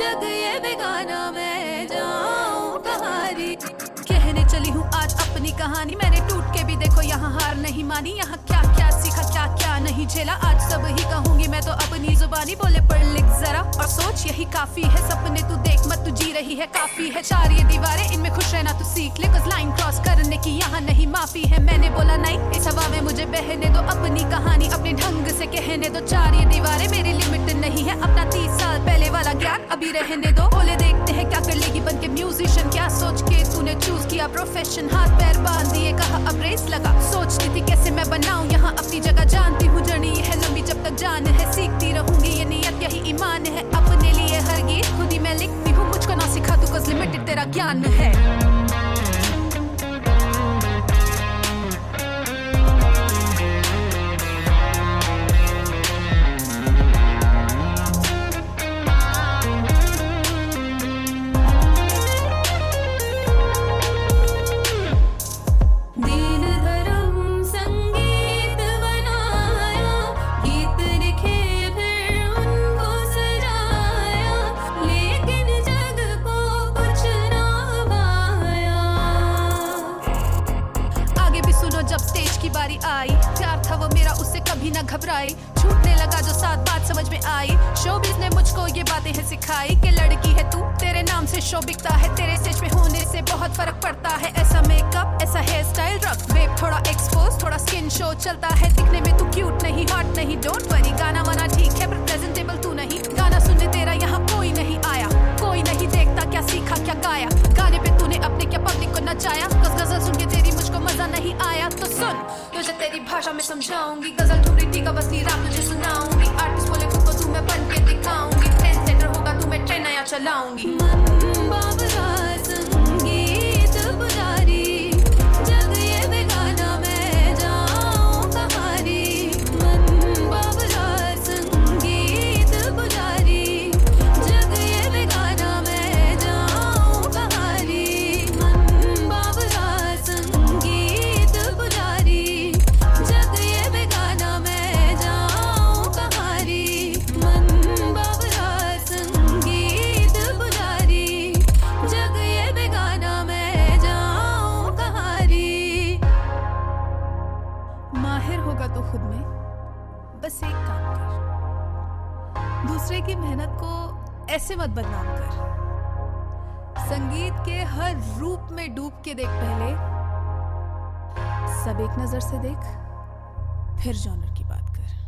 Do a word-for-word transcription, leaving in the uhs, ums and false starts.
जग ये बेगाना मैं जाऊं कहानी। कहने चली हूँ आज अपनी कहानी, मैंने टूट के भी देखो यहाँ हार नहीं मानी। यहाँ क्या क्या सीखा क्या क्या नहीं झेला, आज सब ही कहूंगी मैं तो अपनी जुबानी। बोले पढ़ लिख जरा और सोच यही काफी है, सपने तू देख मत तू जी रही है काफी है। चार ये दीवारें इनमें खुश रहना तू सीख ले, कुछ लाइन क्रॉस करने की यहाँ नहीं माफी है। मैंने बोला नहीं इस हवा में मुझे बहने दो, अपनी कहानी अपने ढंग से कहने दो। चार ये दीवारें मेरी लिमिट नहीं है, अपना तीस साल पहले वाला ज्ञान अभी रहने दो। बोले देखते हैं क्या कर लेगी बन के म्यूजिशियन, क्या सोच के तूने चूज किया प्रोफेशन। हाथ पैर बांध दिए कहा अब रेस लगा, सोचती थी कैसे मैं बनाऊं यहाँ अपनी जगह। जानती हूँ जर्नी है लंबी जब तक जान है, सीखती रहूंगी ये नियत यही ईमान है। अपने लिए हर गीत खुद ही मैं लिखती हूँ, मुझको ना सिखा तू cause लिमिटेड तेरा ज्ञान है। जब स्टेज की बारी आई, प्यार था वो मेरा उससे कभी ना घबराई। छूटने लगा जो साथ बात समझ में आई, शोबिज़ ने मुझको ये बातें हैं सिखाई कि लड़की है तू तेरे नाम से शो बिकता है। तेरे स्टेज पे होने से बहुत फर्क पड़ता है, ऐसा मेकअप ऐसा हेयर स्टाइल रख बेब, थोड़ा एक्सपोज थोड़ा स्किन शो चलता है। दिखने में तू क्यूट नहीं हॉट नहीं, डोंट वरी गाना वाना ठीक है पर प्रेजेंटेबल तू नहीं। गाना सुनने तेरा यहाँ कोई नहीं आया, कोई नहीं देखता क्या सीखा क्या गाया। गाने पे तूने अपने क्या पब्लिक को नचाया, बस गजल सुन के तेरी मुझको मजा नहीं आया। तो सुन तुझे तेरी भाषा में समझाऊंगी, गजल ठुमरी टीका बसनी रात तुझे सुनाऊंगी। आर्टिस्ट बोले खुद को तू मैं बन के दिखाऊंगी, ट्रेंड सेटर होगा तू मैं ट्रेन नया चलाऊंगी। मन बाबरा संगीत पुजारी, जग ये बेगाना मैं जाऊं कहानी। मन बाबरा संगीत पुजारी, जग ये बेगाना मैं जाऊं कहानी। मन बाबरा संगीत पुजारी, जग ये बेगाना मैं जाऊं कहानी। मन बाबरा संगीत पुजारी, जग ये बेगाना मैं जाऊं कहानी। माहिर होगा तो खुद में, बस एक काम कर, दूसरे की मेहनत को ऐसे मत बदनाम कर। संगीत के हर रूप में डूब के देख पहले, सब एक नजर से देख फिर जॉनर की बात कर।